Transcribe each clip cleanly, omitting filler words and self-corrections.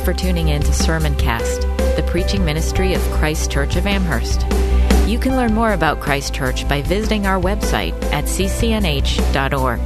for tuning in to Sermoncast, the preaching ministry of Christ Church of Amherst. You can learn more about Christ Church by visiting our website at ccnh.org.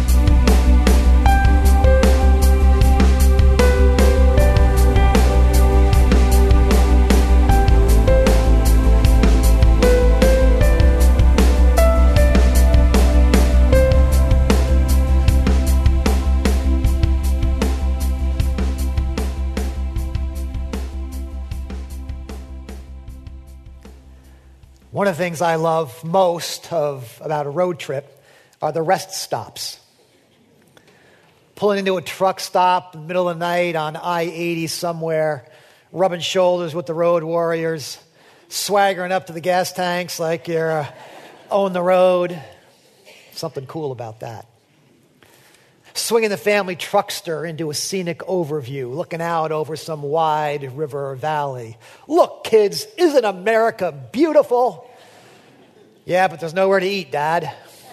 One of the things I love most about a road trip are the rest stops. Pulling into a truck stop in the middle of the night on I-80 somewhere, rubbing shoulders with the road warriors, swaggering up to the gas tanks like you're on the road. Something cool about that. Swinging the family truckster into a scenic overview, looking out over some wide river or valley. Look, kids, isn't America beautiful? Yeah, but there's nowhere to eat, Dad.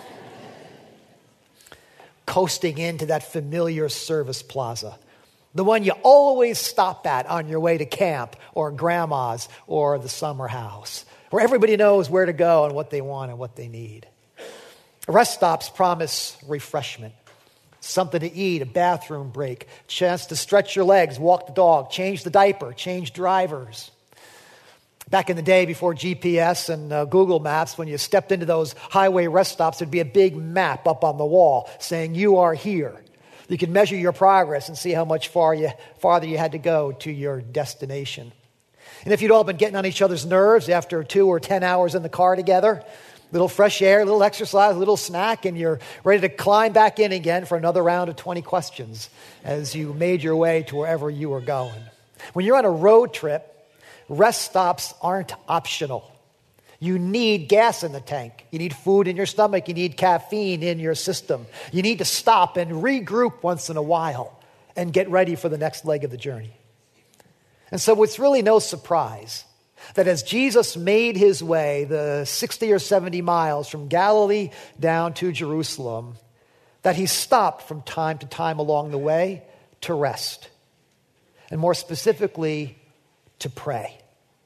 Coasting into that familiar service plaza, the one you always stop at on your way to camp or grandma's or the summer house, where everybody knows where to go and what they want and what they need. Rest stops promise refreshment. Something to eat, a bathroom break, chance to stretch your legs, walk the dog, change the diaper, change drivers. Back in the day before GPS and Google Maps, when you stepped into those highway rest stops, there'd be a big map up on the wall saying you are here. You could measure your progress and see how much farther you had to go to your destination. And if you'd all been getting on each other's nerves after 2 or 10 hours in the car together, little fresh air, a little exercise, a little snack, and you're ready to climb back in again for another round of 20 questions as you made your way to wherever you were going. When you're on a road trip, rest stops aren't optional. You need gas in the tank. You need food in your stomach. You need caffeine in your system. You need to stop and regroup once in a while and get ready for the next leg of the journey. And so it's really no surprise that as Jesus made his way the 60 or 70 miles from Galilee down to Jerusalem, that he stopped from time to time along the way to rest, and more specifically, to pray.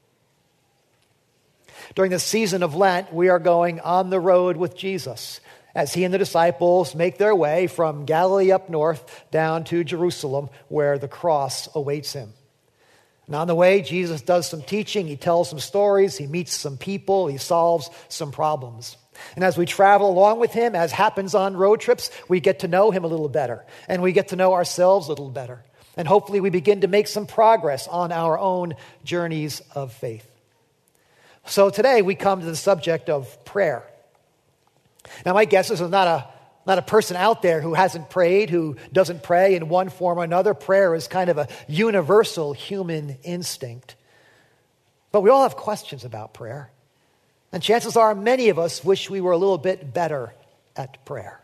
During the season of Lent, we are going on the road with Jesus as he and the disciples make their way from Galilee up north down to Jerusalem, where the cross awaits him. And on the way, Jesus does some teaching, he tells some stories, he meets some people, he solves some problems. And as we travel along with him, as happens on road trips, we get to know him a little better, and we get to know ourselves a little better. And hopefully we begin to make some progress on our own journeys of faith. So today we come to the subject of prayer. Now my guess is there's not a person out there who hasn't prayed, who doesn't pray in one form or another. Prayer is kind of a universal human instinct. But we all have questions about prayer. And chances are many of us wish we were a little bit better at prayer.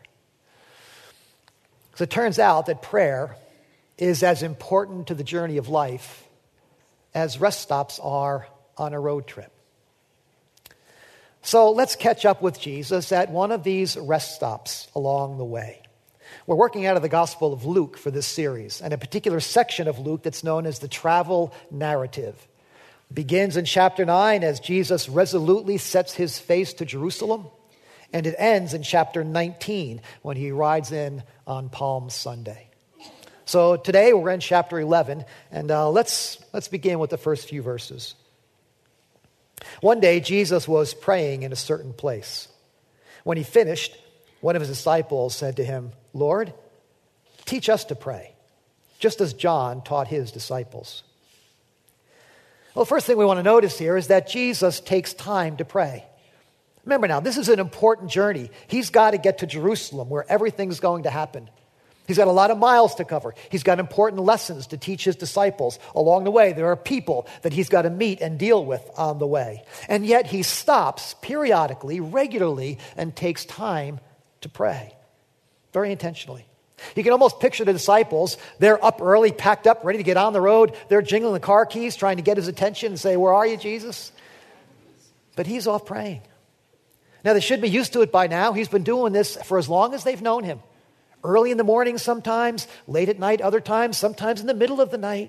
So it turns out that prayer is as important to the journey of life as rest stops are on a road trip. So let's catch up with Jesus at one of these rest stops along the way. We're working out of the Gospel of Luke for this series, and a particular section of Luke that's known as the travel narrative. It begins in chapter 9 as Jesus resolutely sets his face to Jerusalem, and it ends in chapter 19 when he rides in on Palm Sunday. So today we're in chapter 11, and let's begin with the first few verses. One day, Jesus was praying in a certain place. When he finished, one of his disciples said to him, "Lord, teach us to pray, just as John taught his disciples." Well, the first thing we want to notice here is that Jesus takes time to pray. Remember now, this is an important journey. He's got to get to Jerusalem, where everything's going to happen. He's got a lot of miles to cover. He's got important lessons to teach his disciples. Along the way, there are people that he's got to meet and deal with on the way. And yet he stops periodically, regularly, and takes time to pray. Very intentionally. You can almost picture the disciples. They're up early, packed up, ready to get on the road. They're jingling the car keys, trying to get his attention and say, "Where are you, Jesus?" But he's off praying. Now, they should be used to it by now. He's been doing this for as long as they've known him. Early in the morning sometimes, late at night other times, sometimes in the middle of the night.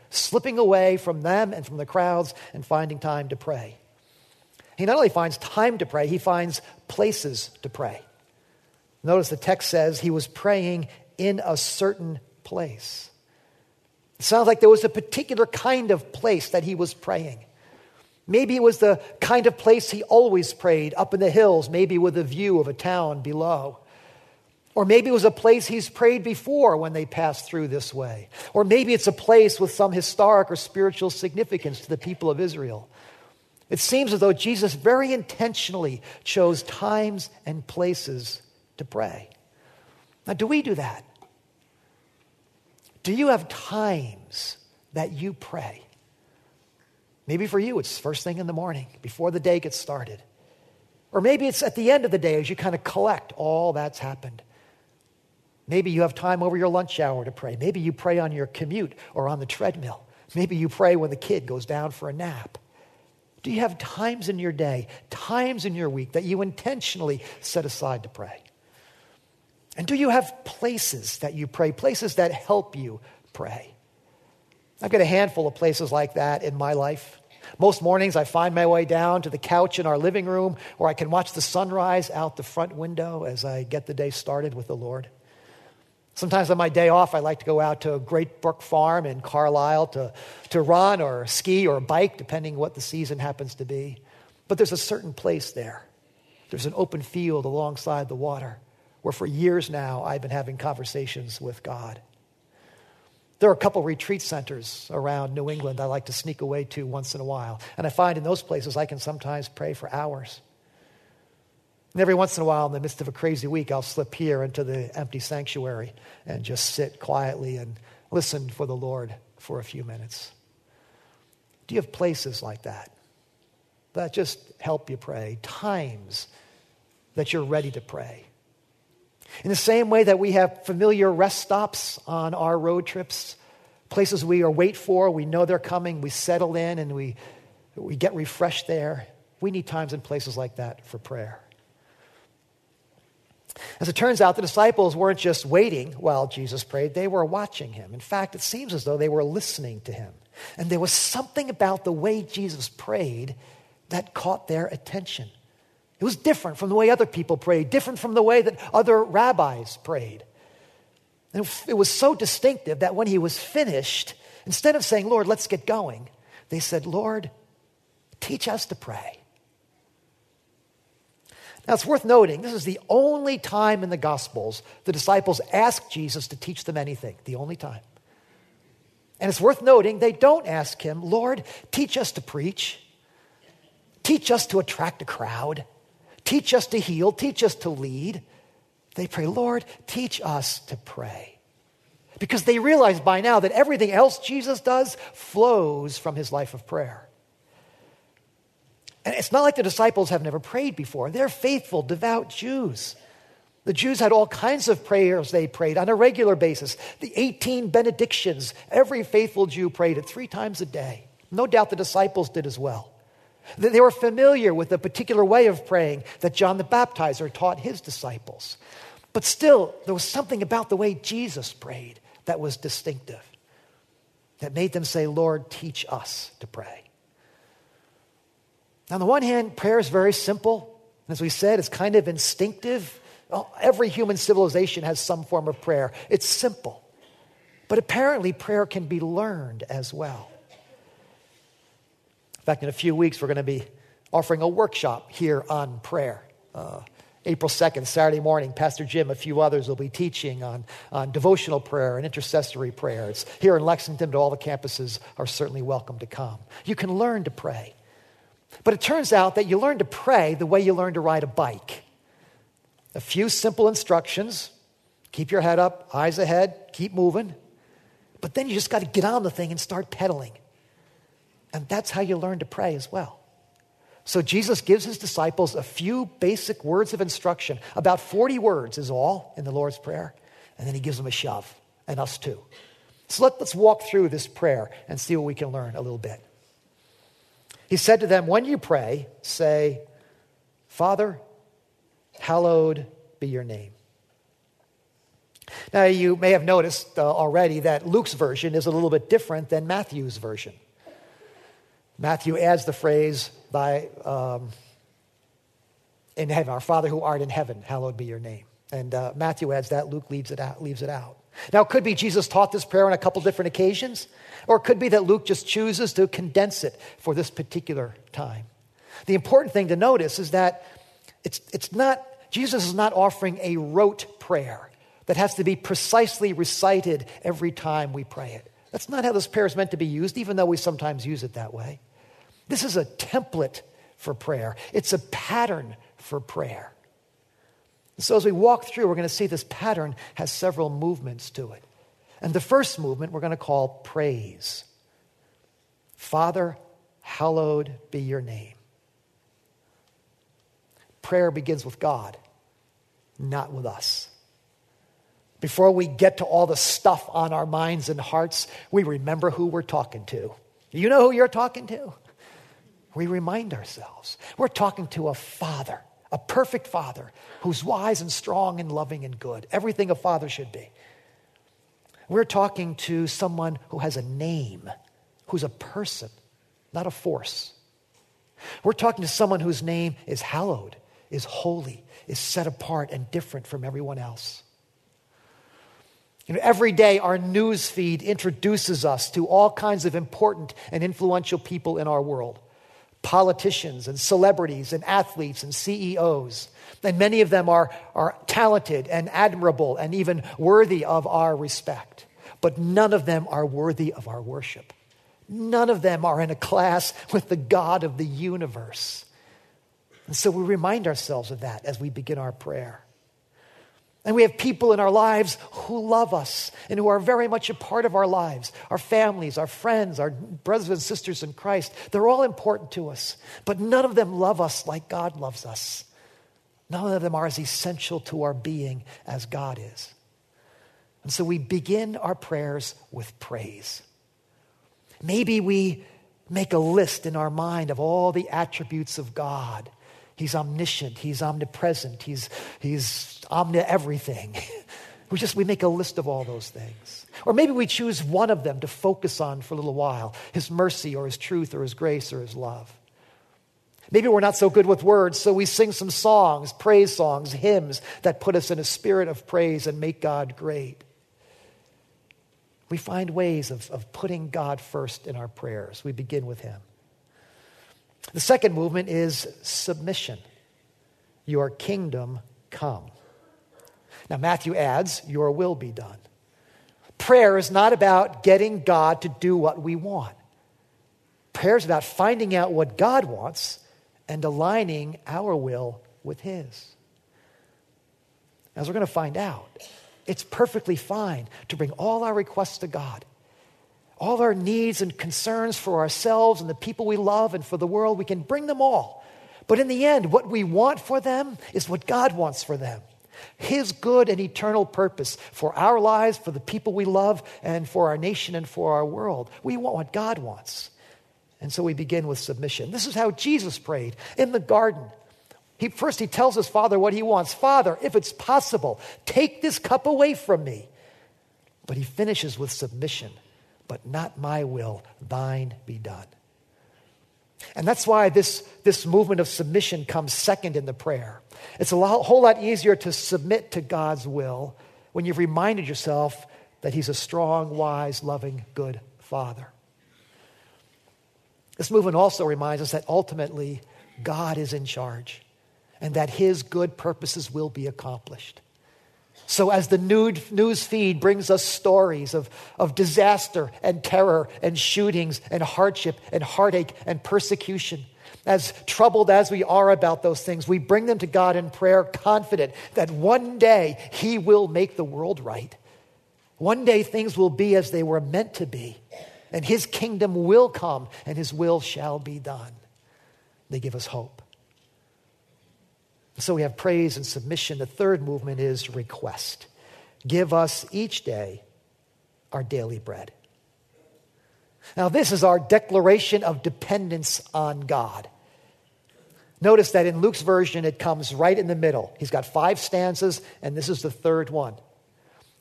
slipping away from them and from the crowds and finding time to pray. He not only finds time to pray, he finds places to pray. Notice the text says he was praying in a certain place. It sounds like there was a particular kind of place that he was praying. Maybe it was the kind of place he always prayed, up in the hills, maybe with a view of a town below. Or maybe it was a place he's prayed before when they passed through this way. Or maybe it's a place with some historic or spiritual significance to the people of Israel. It seems as though Jesus very intentionally chose times and places to pray. Now, do we do that? Do you have times that you pray? Maybe for you, it's first thing in the morning, before the day gets started. Or maybe it's at the end of the day as you kind of collect all that's happened. Maybe you have time over your lunch hour to pray. Maybe you pray on your commute or on the treadmill. Maybe you pray when the kid goes down for a nap. Do you have times in your day, times in your week that you intentionally set aside to pray? And do you have places that you pray, places that help you pray? I've got a handful of places like that in my life. Most mornings I find my way down to the couch in our living room, or I can watch the sunrise out the front window as I get the day started with the Lord. Sometimes on my day off, I like to go out to Great Brook Farm in Carlisle to run or ski or bike, depending what the season happens to be. But there's a certain place there. There's an open field alongside the water where for years now I've been having conversations with God. There are a couple retreat centers around New England I like to sneak away to once in a while. And I find in those places I can sometimes pray for hours. And every once in a while, in the midst of a crazy week, I'll slip here into the empty sanctuary and just sit quietly and listen for the Lord for a few minutes. Do you have places like that that just help you pray? Times that you're ready to pray? In the same way that we have familiar rest stops on our road trips, places we wait for, we know they're coming, we settle in and we get refreshed there. We need times and places like that for prayer. As it turns out, the disciples weren't just waiting while Jesus prayed, they were watching him. In fact, it seems as though they were listening to him. And there was something about the way Jesus prayed that caught their attention. It was different from the way other people prayed, different from the way that other rabbis prayed. And it was so distinctive that when he was finished, instead of saying, Lord, let's get going, they said, Lord, teach us to pray. Now, it's worth noting, this is the only time in the Gospels the disciples ask Jesus to teach them anything, the only time. And it's worth noting, they don't ask him, Lord, teach us to preach, teach us to attract a crowd, teach us to heal, teach us to lead. They pray, Lord, teach us to pray. Because they realize by now that everything else Jesus does flows from his life of prayer. And it's not like the disciples have never prayed before. They're faithful, devout Jews. The Jews had all kinds of prayers they prayed on a regular basis. The 18 benedictions, every faithful Jew prayed it 3 times a day. No doubt the disciples did as well. They were familiar with the particular way of praying that John the Baptizer taught his disciples. But still, there was something about the way Jesus prayed that was distinctive, that made them say, Lord, teach us to pray. On the one hand, prayer is very simple. As we said, it's kind of instinctive. Every human civilization has some form of prayer. It's simple. But apparently, prayer can be learned as well. In fact, in a few weeks, we're going to be offering a workshop here on prayer. April 2nd, Saturday morning, Pastor Jim, a few others will be teaching on devotional prayer and intercessory prayer. It's here in Lexington, but all the campuses are certainly welcome to come. You can learn to pray. But it turns out that you learn to pray the way you learn to ride a bike. A few simple instructions. Keep your head up, eyes ahead, keep moving. But then you just got to get on the thing and start pedaling. And that's how you learn to pray as well. So Jesus gives his disciples a few basic words of instruction. About 40 words is all in the Lord's Prayer. And then he gives them a shove, and us too. So let's walk through this prayer and see what we can learn a little bit. He said to them, when you pray, say, Father, hallowed be your name. Now, you may have noticed already that Luke's version is a little bit different than Matthew's version. Matthew adds the phrase, in heaven, our Father who art in heaven, hallowed be your name. And Matthew adds that, Luke leaves it out. Now, it could be Jesus taught this prayer on a couple different occasions, or it could be that Luke just chooses to condense it for this particular time. The important thing to notice is that Jesus is not offering a rote prayer that has to be precisely recited every time we pray it. That's not how this prayer is meant to be used, even though we sometimes use it that way. This is a template for prayer. It's a pattern for prayer. So as we walk through, we're going to see this pattern has several movements to it. And the first movement we're going to call praise. Father, hallowed be your name. Prayer begins with God, not with us. Before we get to all the stuff on our minds and hearts, we remember who we're talking to. You know who you're talking to? We remind ourselves. We're talking to a Father, a perfect Father, who's wise and strong and loving and good. Everything a father should be. We're talking to someone who has a name, who's a person, not a force. We're talking to someone whose name is hallowed, is holy, is set apart and different from everyone else. Every day our news feed introduces us to all kinds of important and influential people in our world. Politicians and celebrities and athletes and CEOs. And many of them are talented and admirable and even worthy of our respect. But none of them are worthy of our worship. None of them are in a class with the God of the universe. And so we remind ourselves of that as we begin our prayer. And we have people in our lives who love us and who are very much a part of our lives. Our families, our friends, our brothers and sisters in Christ. They're all important to us. But none of them love us like God loves us. None of them are as essential to our being as God is. And so we begin our prayers with praise. Maybe we make a list in our mind of all the attributes of God. He's omniscient, he's omnipresent, he's omni-everything. We make a list of all those things. Or maybe we choose one of them to focus on for a little while, his mercy or his truth or his grace or his love. Maybe we're not so good with words, so we sing some songs, praise songs, hymns that put us in a spirit of praise and make God great. We find ways of putting God first in our prayers. We begin with him. The second movement is submission. Your kingdom come. Now, Matthew adds, your will be done. Prayer is not about getting God to do what we want. Prayer is about finding out what God wants and aligning our will with his. As we're going to find out, it's perfectly fine to bring all our requests to God. All our needs and concerns for ourselves and the people we love and for the world, we can bring them all. But in the end, what we want for them is what God wants for them. His good and eternal purpose for our lives, for the people we love, and for our nation and for our world. We want what God wants. And so we begin with submission. This is how Jesus prayed in the garden. He tells his Father what he wants. Father, if it's possible, take this cup away from me. But he finishes with submission. But not my will, thine be done. And that's why this movement of submission comes second in the prayer. It's a whole lot easier to submit to God's will when you've reminded yourself that he's a strong, wise, loving, good Father. This movement also reminds us that ultimately God is in charge and that his good purposes will be accomplished. So as the news feed brings us stories of disaster and terror and shootings and hardship and heartache and persecution, as troubled as we are about those things, we bring them to God in prayer, confident that one day he will make the world right. One day things will be as they were meant to be, and his kingdom will come and his will shall be done. They give us hope. So we have praise and submission. The third movement is request. Give us each day our daily bread. Now, this is our declaration of dependence on God. Notice that in Luke's version, it comes right in the middle. He's got 5 stanzas, and this is the third one.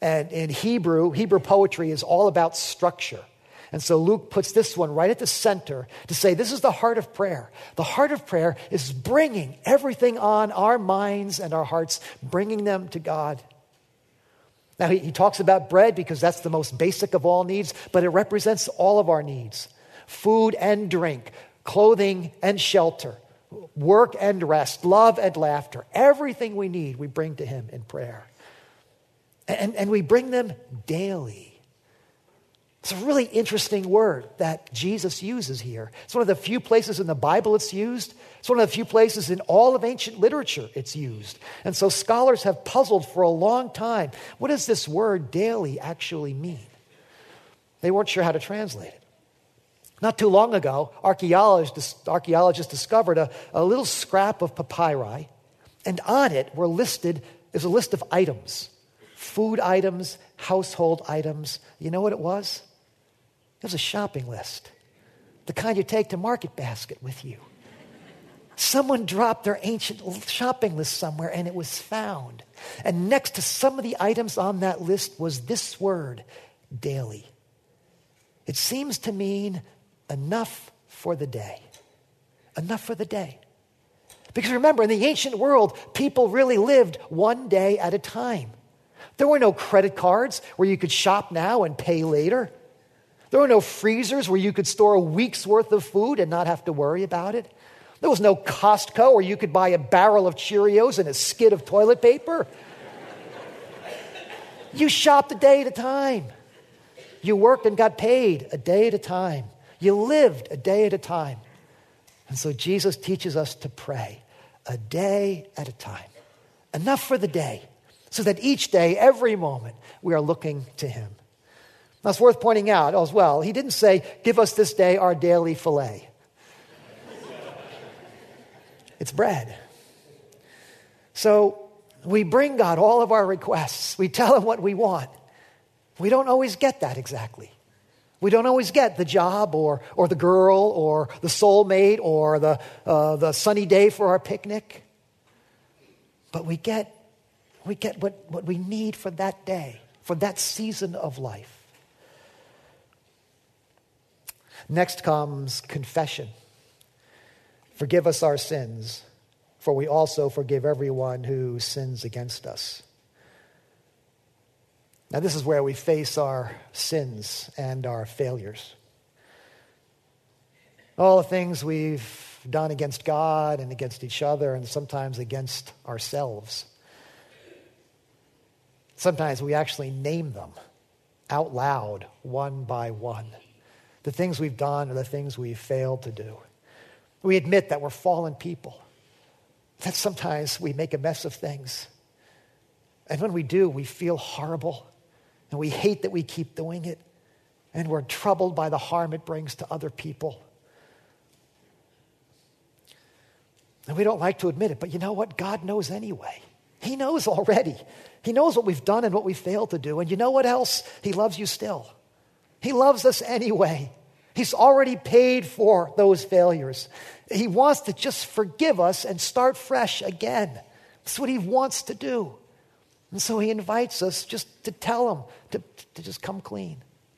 And in Hebrew poetry is all about structure. And so Luke puts this one right at the center to say this is the heart of prayer. The heart of prayer is bringing everything on our minds and our hearts, bringing them to God. Now, he talks about bread because that's the most basic of all needs, but it represents all of our needs. Food and drink, clothing and shelter, work and rest, love and laughter. Everything we need, we bring to him in prayer. And we bring them daily. It's a really interesting word that Jesus uses here. It's one of the few places in the Bible it's used. It's one of the few places in all of ancient literature it's used. And so scholars have puzzled for a long time. What does this word daily actually mean? They weren't sure how to translate it. Not too long ago, archaeologists discovered a little scrap of papyri, and on it is a list of items. Food items, household items. You know what it was? It was a shopping list. The kind you take to Market Basket with you. Someone dropped their ancient shopping list somewhere and it was found. And next to some of the items on that list was this word, daily. It seems to mean enough for the day. Enough for the day. Because remember, in the ancient world, people really lived one day at a time. There were no credit cards where you could shop now and pay later. There were no freezers where you could store a week's worth of food and not have to worry about it. There was no Costco where you could buy a barrel of Cheerios and a skid of toilet paper. You shopped a day at a time. You worked and got paid a day at a time. You lived a day at a time. And so Jesus teaches us to pray a day at a time. Enough for the day, so that each day, every moment, we are looking to him. Now, it's worth pointing out as well, he didn't say, give us this day our daily filet. It's bread. So we bring God all of our requests. We tell him what we want. We don't always get that exactly. We don't always get the job or the girl or the soulmate or the sunny day for our picnic. But we get what we need for that day, for that season of life. Next comes confession. Forgive us our sins, for we also forgive everyone who sins against us. Now, this is where we face our sins and our failures. All the things we've done against God and against each other and sometimes against ourselves. Sometimes we actually name them out loud, one by one. The things we've done or the things we've failed to do. We admit that we're fallen people. That sometimes we make a mess of things. And when we do, we feel horrible. And we hate that we keep doing it. And we're troubled by the harm it brings to other people. And we don't like to admit it, but you know what? God knows anyway. He knows already. He knows what we've done and what we failed to do. And you know what else? He loves you still. He loves us anyway. He's already paid for those failures. He wants to just forgive us and start fresh again. That's what he wants to do. And so he invites us just to tell him to just come clean.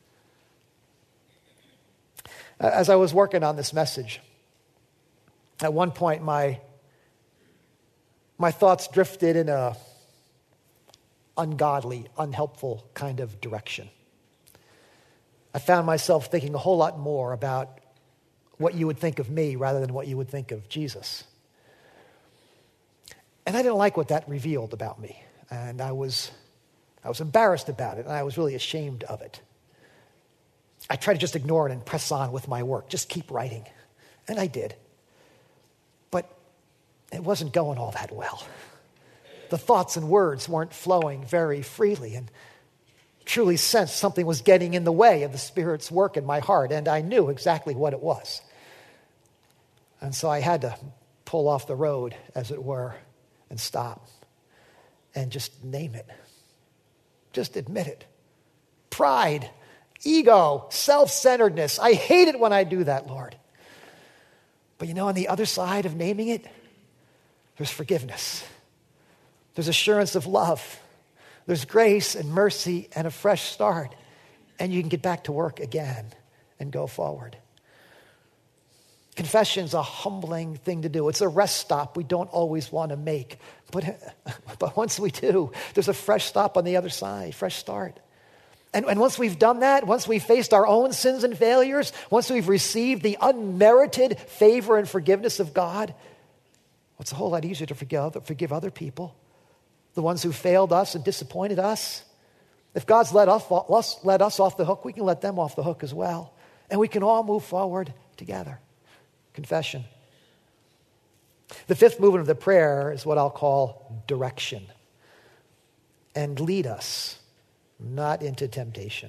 As I was working on this message, at one point my thoughts drifted in a ungodly, unhelpful kind of direction. I found myself thinking a whole lot more about what you would think of me rather than what you would think of Jesus. And I didn't like what that revealed about me. And I was embarrassed about it, and I was really ashamed of it. I tried to just ignore it and press on with my work, just keep writing. And I did. But it wasn't going all that well. The thoughts and words weren't flowing very freely, and truly sensed something was getting in the way of the Spirit's work in my heart, and I knew exactly what it was. And so I had to pull off the road, as it were, and stop and just name it. Just admit it. Pride, ego, self-centeredness. I hate it when I do that, Lord. But you know, on the other side of naming it, there's forgiveness. There's assurance of love. There's grace and mercy and a fresh start, and you can get back to work again and go forward. Confession's a humbling thing to do. It's a rest stop we don't always want to make. But once we do, there's a fresh stop on the other side, fresh start. And once we've done that, once we've faced our own sins and failures, once we've received the unmerited favor and forgiveness of God, it's a whole lot easier to forgive other people, the ones who failed us and disappointed us. If God's let us off the hook, we can let them off the hook as well. And we can all move forward together. Confession. The fifth movement of the prayer is what I'll call direction. And lead us not into temptation.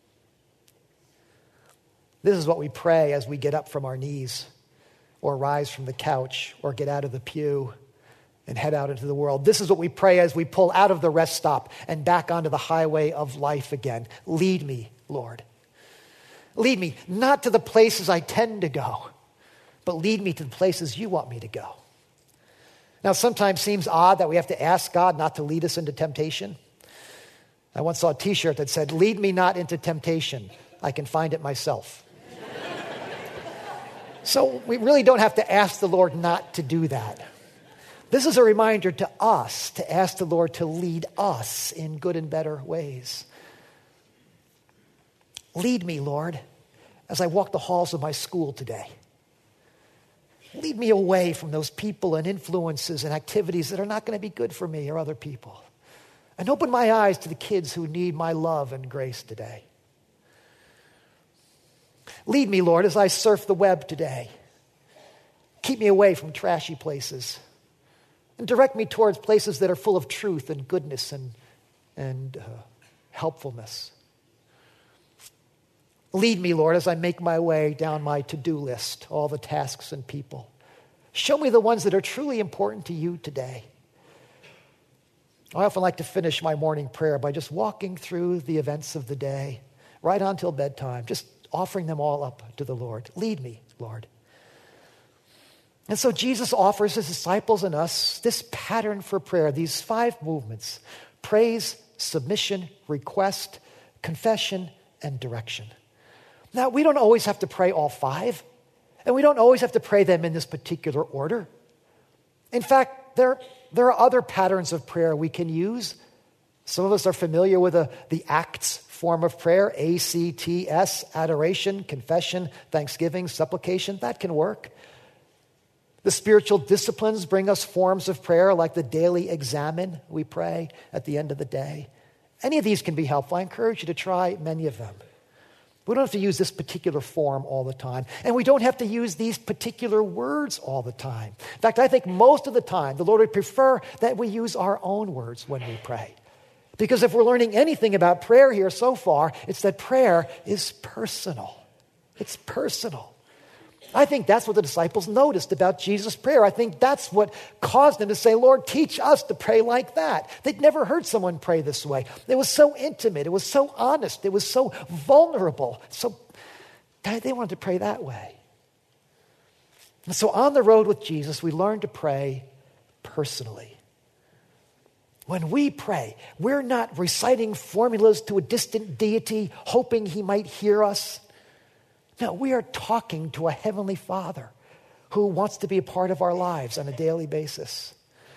This is what we pray as we get up from our knees or rise from the couch or get out of the pew and head out into the world. This is what we pray as we pull out of the rest stop and back onto the highway of life again. Lead me, Lord. Lead me not to the places I tend to go, but lead me to the places you want me to go. Now, sometimes it seems odd that we have to ask God not to lead us into temptation. I once saw a t-shirt that said, "Lead me not into temptation. I can find it myself." So we really don't have to ask the Lord not to do that. This is a reminder to us to ask the Lord to lead us in good and better ways. Lead me, Lord, as I walk the halls of my school today. Lead me away from those people and influences and activities that are not going to be good for me or other people. And open my eyes to the kids who need my love and grace today. Lead me, Lord, as I surf the web today. Keep me away from trashy places. And direct me towards places that are full of truth and goodness and helpfulness. Lead me, Lord, as I make my way down my to-do list, all the tasks and people. Show me the ones that are truly important to you today. I often like to finish my morning prayer by just walking through the events of the day, right on till bedtime, just offering them all up to the Lord. Lead me, Lord. And so Jesus offers his disciples and us this pattern for prayer, these 5 movements: praise, submission, request, confession, and direction. Now, we don't always have to pray all 5, and we don't always have to pray them in this particular order. In fact, there are other patterns of prayer we can use. Some of us are familiar with the ACTS form of prayer, ACTS, adoration, confession, thanksgiving, supplication. That can work. The spiritual disciplines bring us forms of prayer like the daily examen we pray at the end of the day. Any of these can be helpful. I encourage you to try many of them. We don't have to use this particular form all the time. And we don't have to use these particular words all the time. In fact, I think most of the time, the Lord would prefer that we use our own words when we pray. Because if we're learning anything about prayer here so far, it's that prayer is personal. It's personal. I think that's what the disciples noticed about Jesus' prayer. I think that's what caused them to say, "Lord, teach us to pray like that." They'd never heard someone pray this way. It was so intimate. It was so honest. It was so vulnerable. So they wanted to pray that way. And so on the road with Jesus, we learn to pray personally. When we pray, we're not reciting formulas to a distant deity, hoping he might hear us. No, we are talking to a heavenly Father who wants to be a part of our lives on a daily basis.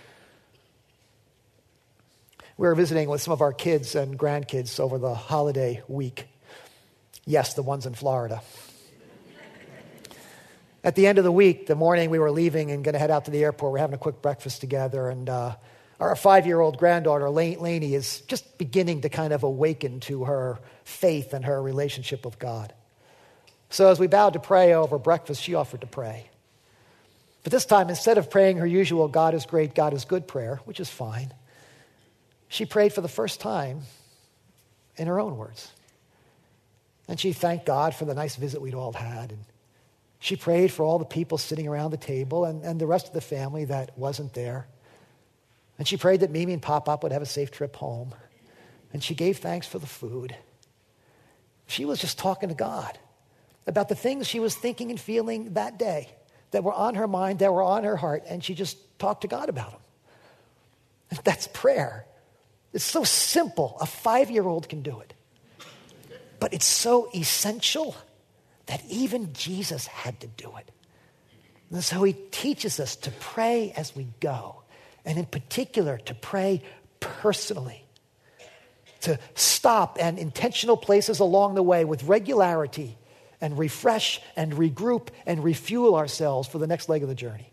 We were visiting with some of our kids and grandkids over the holiday week. Yes, the ones in Florida. At the end of the week, the morning we were leaving and going to head out to the airport, we're having a quick breakfast together, and our 5-year-old granddaughter, Lainey, is just beginning to kind of awaken to her faith and her relationship with God. So as we bowed to pray over breakfast, she offered to pray. But this time, instead of praying her usual "God is great, God is good" prayer, which is fine, she prayed for the first time in her own words. And she thanked God for the nice visit we'd all had. And she prayed for all the people sitting around the table and the rest of the family that wasn't there. And she prayed that Mimi and Pop-Pop would have a safe trip home. And she gave thanks for the food. She was just talking to God about the things she was thinking and feeling that day that were on her mind, that were on her heart, and she just talked to God about them. That's prayer. It's so simple. A 5-year-old can do it. But it's so essential that even Jesus had to do it. And so he teaches us to pray as we go, and in particular, to pray personally, to stop at intentional places along the way with regularity and refresh and regroup and refuel ourselves for the next leg of the journey.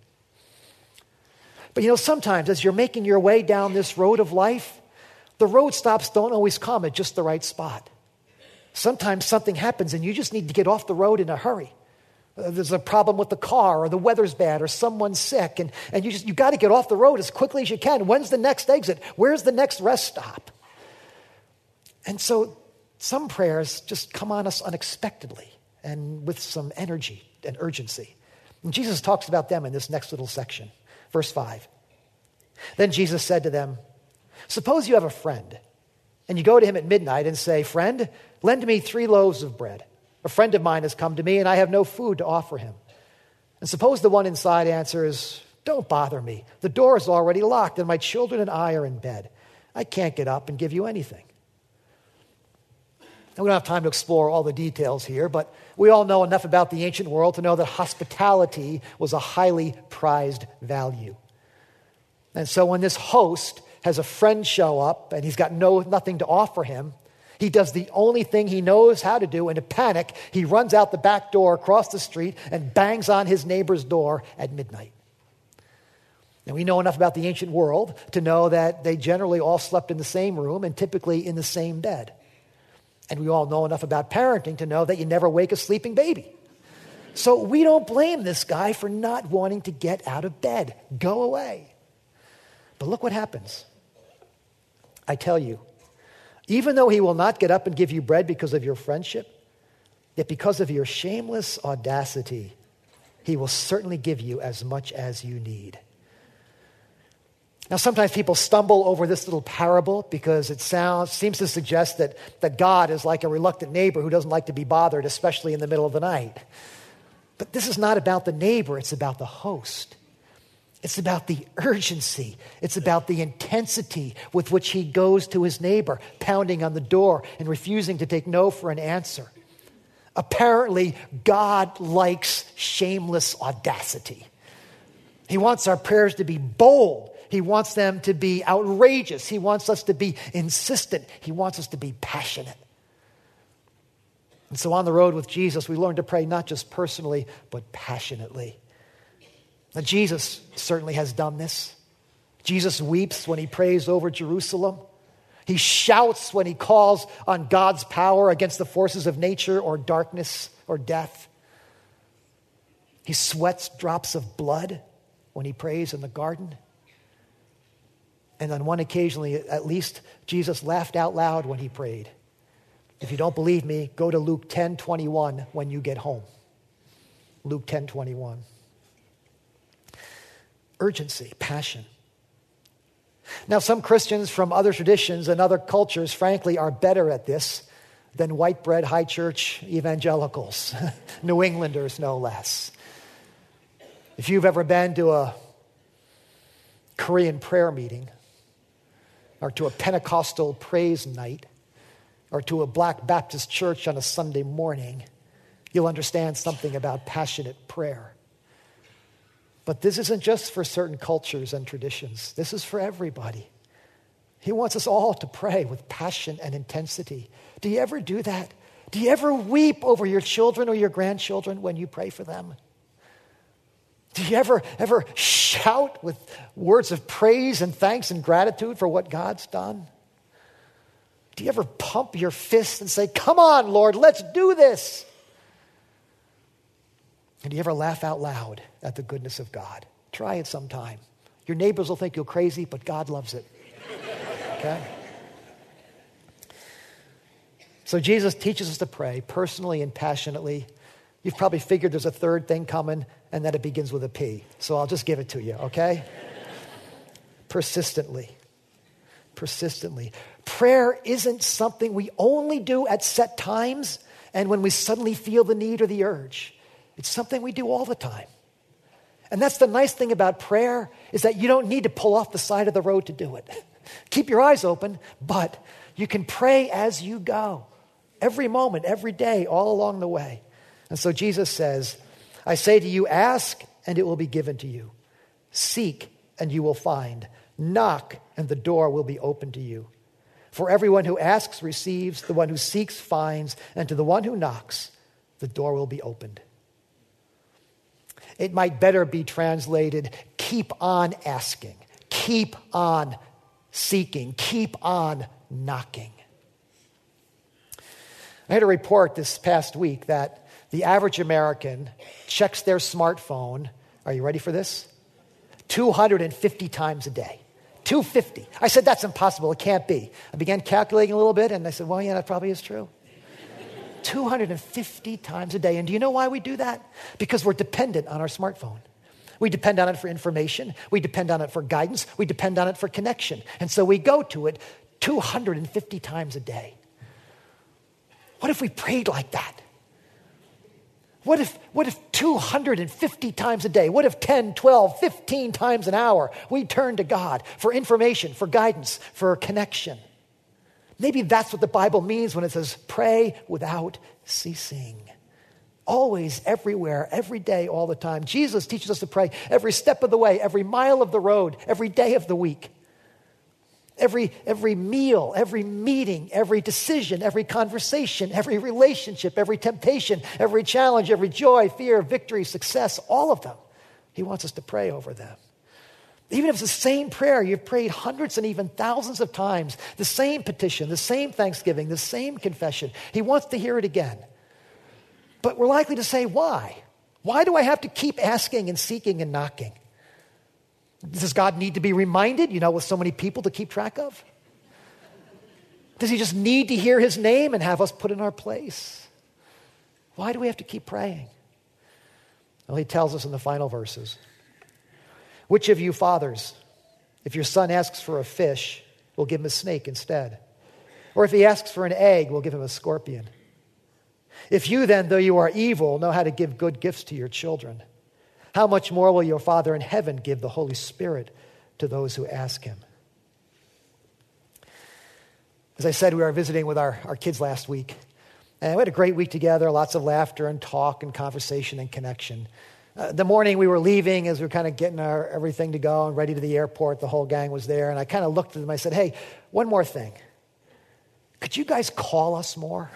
But sometimes as you're making your way down this road of life, the road stops don't always come at just the right spot. Sometimes something happens and you just need to get off the road in a hurry. There's a problem with the car, or the weather's bad, or someone's sick, and you got to get off the road as quickly as you can. When's the next exit? Where's the next rest stop? And so some prayers just come on us unexpectedly and with some energy and urgency. And Jesus talks about them in this next little section. Verse 5. Then Jesus said to them, suppose you have a friend, and you go to him at midnight and say, friend, lend me 3 loaves of bread. A friend of mine has come to me, and I have no food to offer him. And suppose the one inside answers, don't bother me. The door is already locked, and my children and I are in bed. I can't get up and give you anything. Now, we don't have time to explore all the details here, but we all know enough about the ancient world to know that hospitality was a highly prized value. And so when this host has a friend show up and he's got nothing to offer him, he does the only thing he knows how to do. In a panic, he runs out the back door across the street and bangs on his neighbor's door at midnight. And we know enough about the ancient world to know that they generally all slept in the same room and typically in the same bed. And we all know enough about parenting to know that you never wake a sleeping baby. So we don't blame this guy for not wanting to get out of bed. Go away. But look what happens. I tell you, even though he will not get up and give you bread because of your friendship, yet because of your shameless audacity, he will certainly give you as much as you need. Now, sometimes people stumble over this little parable because it seems to suggest that God is like a reluctant neighbor who doesn't like to be bothered, especially in the middle of the night. But this is not about the neighbor, it's about the host. It's about the urgency. It's about the intensity with which he goes to his neighbor, pounding on the door and refusing to take no for an answer. Apparently, God likes shameless audacity. He wants our prayers to be bold. He wants them to be outrageous. He wants us to be insistent. He wants us to be passionate. And so on the road with Jesus, we learn to pray not just personally, but passionately. Now, Jesus certainly has done this. Jesus weeps when he prays over Jerusalem. He shouts when he calls on God's power against the forces of nature or darkness or death. He sweats drops of blood when he prays in the garden. And on one occasion, at least, Jesus laughed out loud when he prayed. If you don't believe me, go to Luke 10:21 when you get home. Luke 10:21. Urgency, passion. Now, some Christians from other traditions and other cultures, frankly, are better at this than white bread, high church evangelicals, New Englanders no less. If you've ever been to a Korean prayer meeting, or to a Pentecostal praise night, or to a Black Baptist church on a Sunday morning, you'll understand something about passionate prayer. But this isn't just for certain cultures and traditions. This is for everybody. He wants us all to pray with passion and intensity. Do you ever do that? Do you ever weep over your children or your grandchildren when you pray for them? Do you ever shout with words of praise and thanks and gratitude for what God's done? Do you ever pump your fists and say, come on, Lord, let's do this? And do you ever laugh out loud at the goodness of God? Try it sometime. Your neighbors will think you're crazy, but God loves it. Okay? So Jesus teaches us to pray personally and passionately. You've probably figured there's a third thing coming, and that it begins with a P. So I'll just give it to you, okay? Persistently. Persistently. Prayer isn't something we only do at set times and when we suddenly feel the need or the urge. It's something we do all the time. And that's the nice thing about prayer, is that you don't need to pull off the side of the road to do it. Keep your eyes open, but you can pray as you go. Every moment, every day, all along the way. And so Jesus says, I say to you, ask and it will be given to you. Seek and you will find. Knock and the door will be opened to you. For everyone who asks receives, the one who seeks finds, and to the one who knocks, the door will be opened. It might better be translated, keep on asking, keep on seeking, keep on knocking. I had a report this past week that the average American checks their smartphone, are you ready for this? 250 times a day. 250. I said, that's impossible. It can't be. I began calculating a little bit, and I said, well, yeah, that probably is true. 250 times a day. And do you know why we do that? Because we're dependent on our smartphone. We depend on it for information. We depend on it for guidance. We depend on it for connection. And so we go to it 250 times a day. What if we prayed like that? What if 250 times a day, what if 10, 12, 15 times an hour we turn to God for information, for guidance, for connection? Maybe that's what the Bible means when it says pray without ceasing. Always, everywhere, every day, all the time. Jesus teaches us to pray every step of the way, every mile of the road, every day of the week. Every meal, every meeting, every decision, every conversation, every relationship, every temptation, every challenge, every joy, fear, victory, success, all of them. He wants us to pray over them. Even if it's the same prayer you've prayed hundreds and even thousands of times, the same petition, the same thanksgiving, the same confession, he wants to hear it again. But we're likely to say, why? Why do I have to keep asking and seeking and knocking? Does God need to be reminded, with so many people to keep track of? Does he just need to hear his name and have us put in our place? Why do we have to keep praying? Well, he tells us in the final verses. Which of you fathers, if your son asks for a fish, will give him a snake instead? Or if he asks for an egg, will give him a scorpion? If you then, though you are evil, know how to give good gifts to your children, how much more will your Father in heaven give the Holy Spirit to those who ask him? As I said, we were visiting with our kids last week. And we had a great week together, lots of laughter and talk and conversation and connection. The morning we were leaving, as we were kind of getting our everything to go and ready to the airport, the whole gang was there. And I kind of looked at them. I said, hey, one more thing. Could you guys call us more?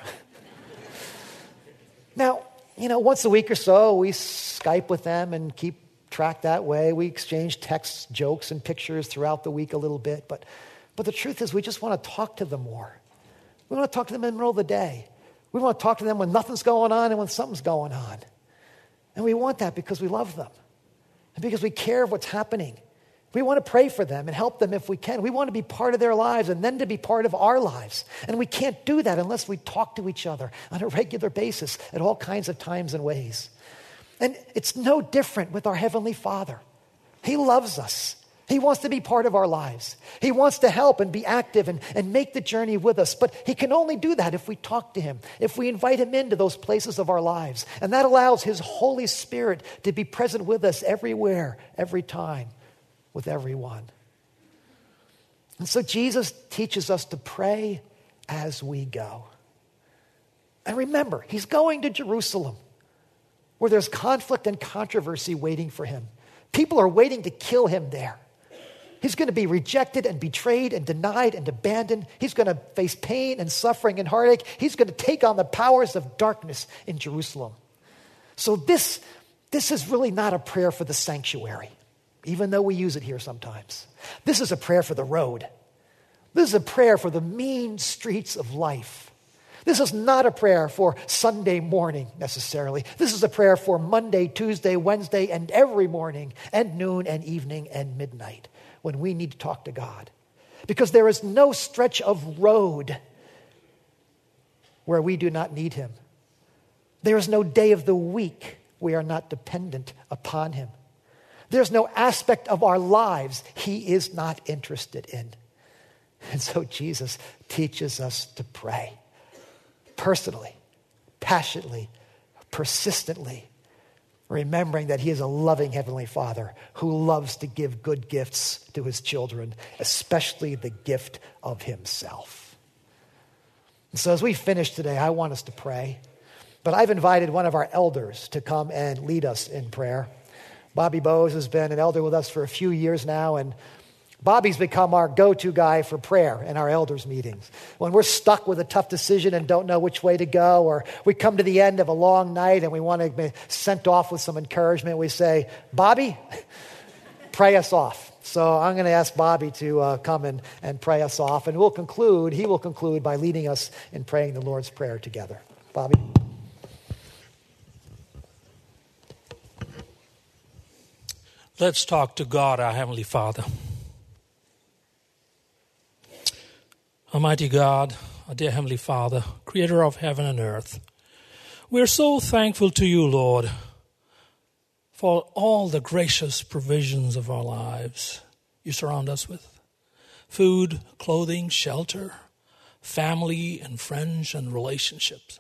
Now, once a week or so, we Skype with them and keep track that way. We exchange texts, jokes, and pictures throughout the week a little bit. But the truth is we just want to talk to them more. We want to talk to them in the middle of the day. We want to talk to them when nothing's going on and when something's going on. And we want that because we love them and because we care of what's happening. We want to pray for them and help them if we can. We want to be part of their lives and then to be part of our lives. And we can't do that unless we talk to each other on a regular basis at all kinds of times and ways. And it's no different with our Heavenly Father. He loves us. He wants to be part of our lives. He wants to help and be active and make the journey with us. But he can only do that if we talk to him, if we invite him into those places of our lives. And that allows his Holy Spirit to be present with us everywhere, every time, with everyone. And so Jesus teaches us to pray as we go. And remember, he's going to Jerusalem, where there's conflict and controversy waiting for him. People are waiting to kill him there. He's going to be rejected and betrayed and denied and abandoned. He's going to face pain and suffering and heartache. He's going to take on the powers of darkness in Jerusalem. So this is really not a prayer for the sanctuary, even though we use it here sometimes. This is a prayer for the road. This is a prayer for the mean streets of life. This is not a prayer for Sunday morning necessarily. This is a prayer for Monday, Tuesday, Wednesday, and every morning, and noon, and evening, and midnight, when we need to talk to God. Because there is no stretch of road where we do not need him. There is no day of the week we are not dependent upon him. There's no aspect of our lives he is not interested in. And so Jesus teaches us to pray personally, passionately, persistently, remembering that he is a loving Heavenly Father who loves to give good gifts to his children, especially the gift of himself. And so as we finish today, I want us to pray. But I've invited one of our elders to come and lead us in prayer. Bobby Bowes has been an elder with us for a few years now, and Bobby's become our go-to guy for prayer in our elders meetings. When we're stuck with a tough decision and don't know which way to go, or we come to the end of a long night and we want to be sent off with some encouragement, we say, Bobby, pray us off. So I'm going to ask Bobby to come and pray us off, and he will conclude by leading us in praying the Lord's Prayer together. Bobby? Let's talk to God, our Heavenly Father. Almighty God, our dear Heavenly Father, creator of heaven and earth, we're so thankful to you, Lord, for all the gracious provisions of our lives you surround us with. Food, clothing, shelter, family and friends and relationships.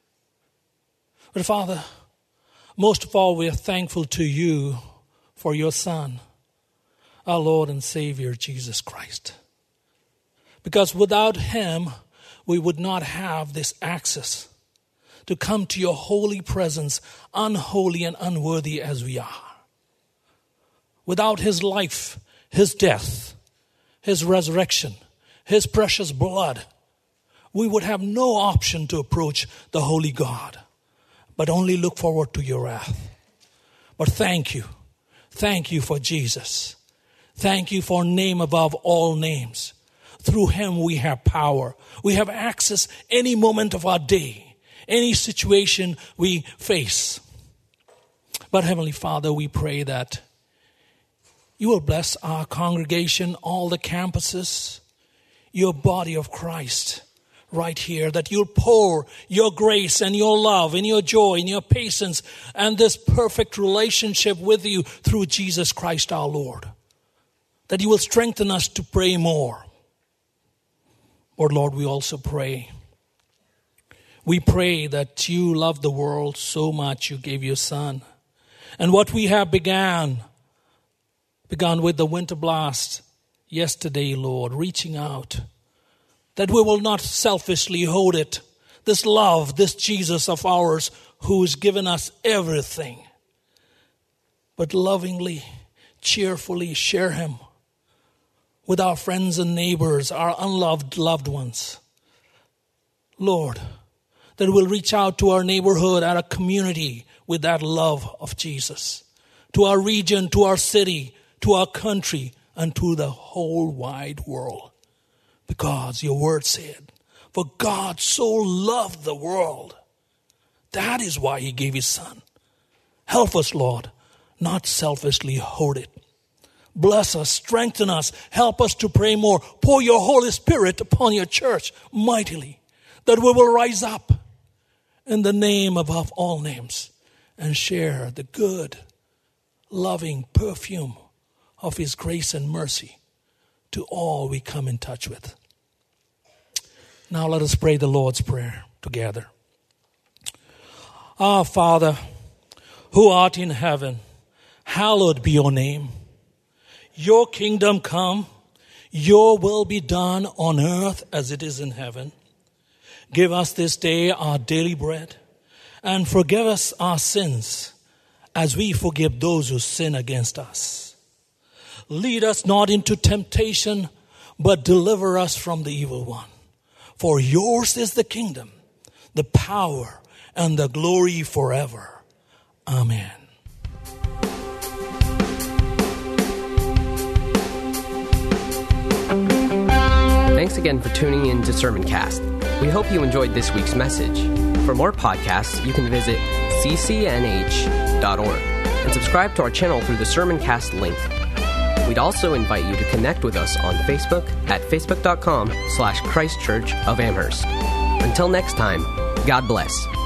But Father, most of all, we are thankful to you for your Son, our Lord and Savior, Jesus Christ. Because without him, we would not have this access to come to your holy presence, unholy and unworthy as we are. Without his life, his death, his resurrection, his precious blood, we would have no option to approach the holy God, but only look forward to your wrath. But thank you. Thank you for Jesus. Thank you for a name above all names. Through him we have power. We have access any moment of our day, any situation we face. But Heavenly Father, we pray that you will bless our congregation, all the campuses, your body of Christ right here, that you'll pour your grace and your love and your joy and your patience and this perfect relationship with you through Jesus Christ our Lord. That you will strengthen us to pray more. But Lord, we also pray. We pray that you love the world so much you gave your Son. And what we have begun with the winter blast yesterday, Lord, reaching out, that we will not selfishly hold it, this love, this Jesus of ours who has given us everything, but lovingly, cheerfully share him with our friends and neighbors, our unloved loved ones. Lord, that we'll reach out to our neighborhood, our community with that love of Jesus, to our region, to our city, to our country, and to the whole wide world. Because your word said, for God so loved the world. That is why he gave his Son. Help us, Lord, not selfishly hoard it. Bless us, strengthen us, help us to pray more. Pour your Holy Spirit upon your church mightily, that we will rise up in the name above all names and share the good, loving perfume of his grace and mercy to all we come in touch with. Now let us pray the Lord's Prayer together. Our Father, who art in heaven, hallowed be your name. Your kingdom come, your will be done on earth as it is in heaven. Give us this day our daily bread, and forgive us our sins as we forgive those who sin against us. Lead us not into temptation, but deliver us from the evil one. For yours is the kingdom, the power, and the glory forever. Amen. Thanks again for tuning in to SermonCast. We hope you enjoyed this week's message. For more podcasts, you can visit ccnh.org and subscribe to our channel through the SermonCast link. We'd also invite you to connect with us on Facebook at facebook.com/Christ Church of Amherst. Until next time, God bless.